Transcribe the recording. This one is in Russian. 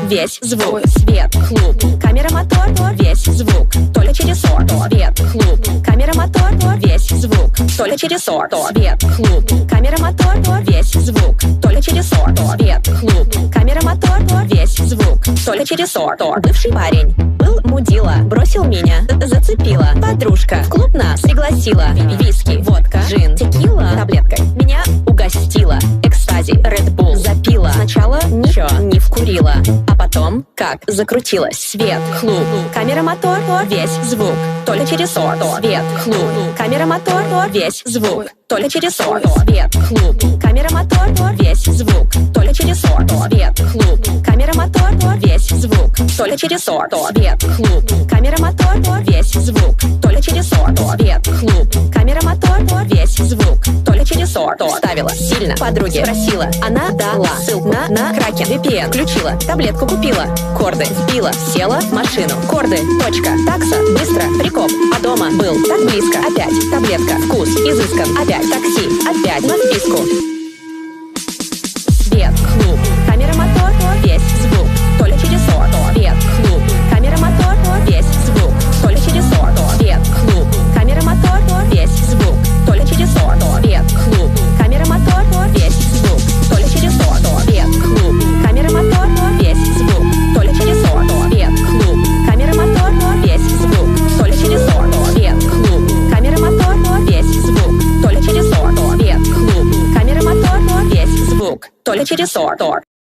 весь звук. Свет, клуб, камера, мотор, весь звук. То ли через сорт, свет, клуб, камера, мотор, весь звук. То ли через сорт, свет, клуб, камера, мотор, весь звук. То ли через сорт, свет, клуб, камера, мотор, весь звук. То ли через сорт. Бывший парень был мудила, бросил меня, зацепила. Подружка в клуб нас пригласила. Виски, водка, джин, текила, таблеткой меня угостила. Экстази, Red Bull запила. Сначала ничего не вкурила, а потом как закрутилась. Свет, клуб, камера, мотор, весь звук. То ли через сорт, свет, клуб, камера, мотор, весь звук. То ли через сорт, свет, клуб, камера, мотор, весь звук. То ли через сорт, свет, клуб, камера, мотор, весь звук. То ли через сорт, свет, клуб, камера, мотор, весь звук. То ли через сорт, свет, клуб, камера, мотор, весь звук. То ли через сорт. Ставила сильно подруге, спросила, она дала ссылку на Кракен. VPN включила, таблетку купила, корды вбила, села в машину. Корды, точка, такса, быстро, прикоп. А дома был так близко. Опять таблетка, вкус изыскан. Опять такси, опять на списку. Свет, клуб, камера, мотор, весь звук. То ли через сорт, свет, клуб, камера, мотор, весь звук. То ли через сорт, свет, клуб, камера, мотор, весь звук. То ли через сорт, свет, клуб, камера, мотор, весь звук. То ли через сорт, свет, клуб, камера, мотор, весь звук. То ли через сорт, свет, клуб, камера, мотор, весь звук. То ли через сорт, свет, клуб, камера, мотор, весь звук. То ли через сорт, свет, клуб, камера, мотор, весь звук. То ли через сорт.